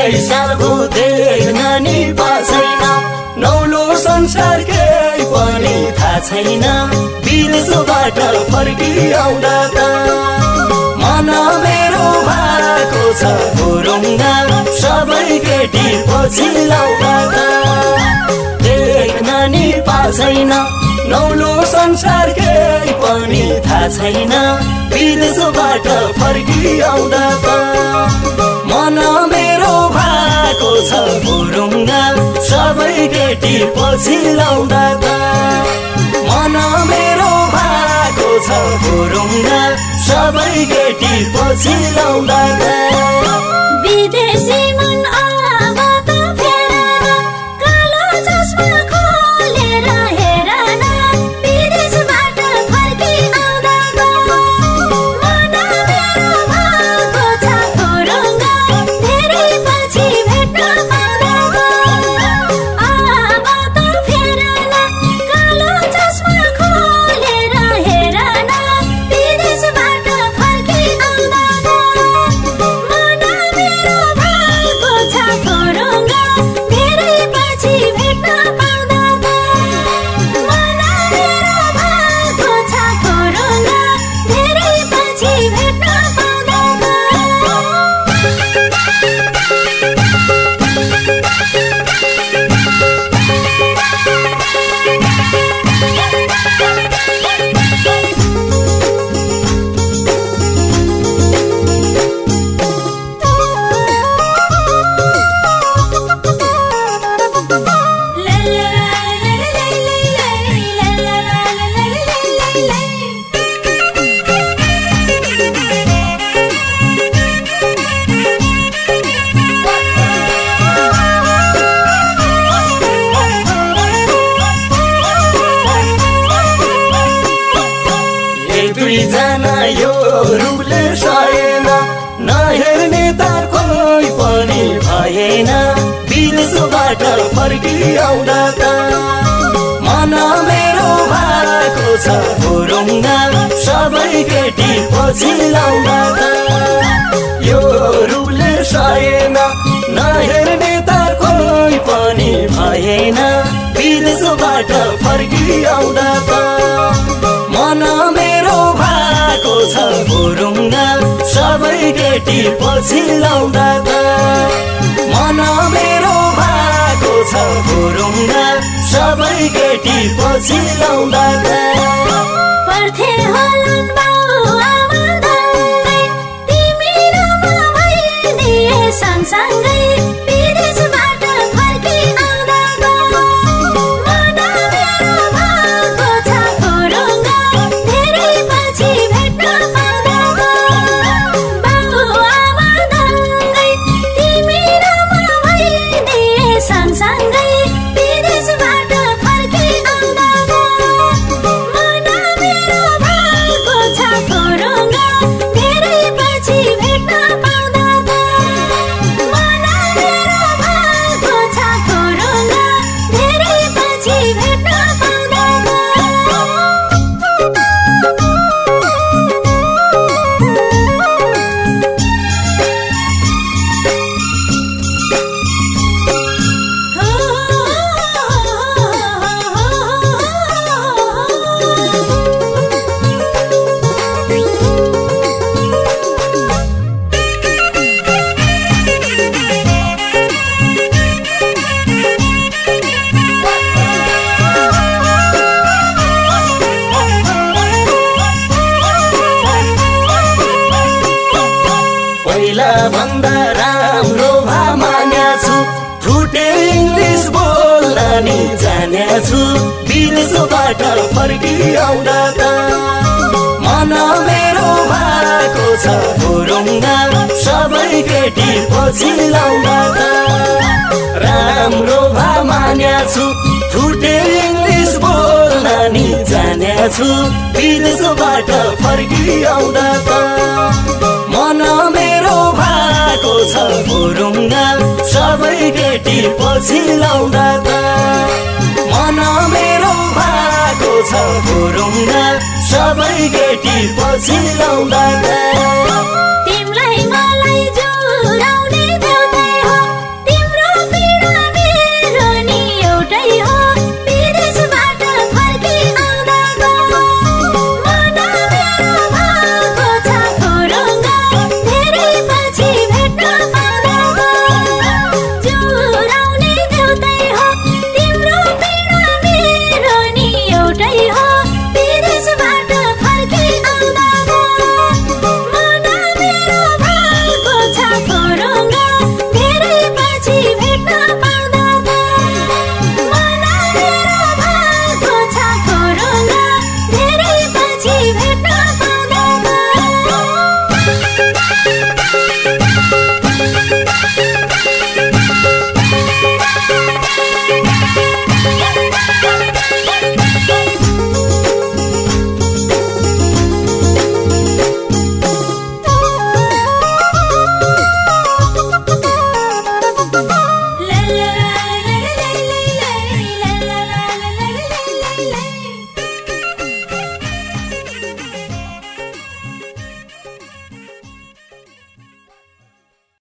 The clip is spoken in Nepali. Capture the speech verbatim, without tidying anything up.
केही साल भो देख्न नि पाछैन नौलो संसार केही पनि थाहा छैन विदेशबाट फर्की आउँदा त मन मेरो भएको छ गुरुङ्गा सबै केटी पछि लाउँदा त देख्न नि पाछैन नौलो संसार केही पनि थाहा छैन विदेशबाट फर्की आउँदा त मन मेरो भएको छ गुरुङ्गा सबै केटी पछि लाउँदा त मन मेरो भएको छ गुरुङ्गा सबै केटी पछि लाउँदा त विदेशी मन अब त फेर कालो चस्मा खोलेर हेर न विदेशबाट फर्की आउँदा त मन मेरो भएको छ गुरुङ्गा धेरै पछि भेट्न पाउँदा त अब त फेर न कालो चस्मा खोलेर हेर न विदेशबाट फर्की आउँदा त मन मेरो भएको छ गुरुङ्गा धेरै पछि भेट्न पाउँदा त मन मेरो भएको छ गुरुङ्गा धेरै पछि भेट्न पाउँदा त दुईजना यो रूपले सहेन नहेर्ने त कोही पनि भएन विदेशबाट फर्की आउँदा त मन मेरो भएको छ गुरुङ्गा सबै केटी पछि लाउँदा त यो रूपले सहेन नहेर्ने त कोही पनि भएन विदेशबाट फर्की आउँदा त मन मेरो भएको छ गुरुङ्गा सबै केटी पछि लाउँदा त मन मेरो भएको छ गुरुङ्गा सबै केटी पछि लाउँदा त पर्थे होलान् बाउ आमा दङ्गै तिमी र म भइदिए सँगसँगै विदेशबाट फर्की आउँदा त मन मेरो भएको छ गुरुङ्गा धेरै पछि भेट्न पाउँदा त बाउ आमा दङ्गै तिमी र म भइदिए सँगसँगै विदेशबाट फर्की आउँदा त मन मेरो भएको छ गुरुङ्गा धेरै पछि भेट्न पाउँदा त मन मेरो भएको छ गुरुङ्गा धेरै पछि भेट्न पाउँदा पहिला भन्दा राम्रो भा मान्या छु फुटे इङ्ग्लिस बोल्न नि जान्या छु विदेशबाट फर्की आउँदा त मन मेरो भएको छ गुरुङ्गा सबै केटी पछि लाउँदा त राम्रो भा मान्या छु फुटे इङ्ग्लिस बोल्न नि जान्या छु विदेशबाट फर्की आउँदा त मन मेरो भएको छ गुरुङ्गा सबै केटी पछि लाउँदा त मन मेरो भएको छ गुरुङ्गा सबै केटी पछि लाउँदा त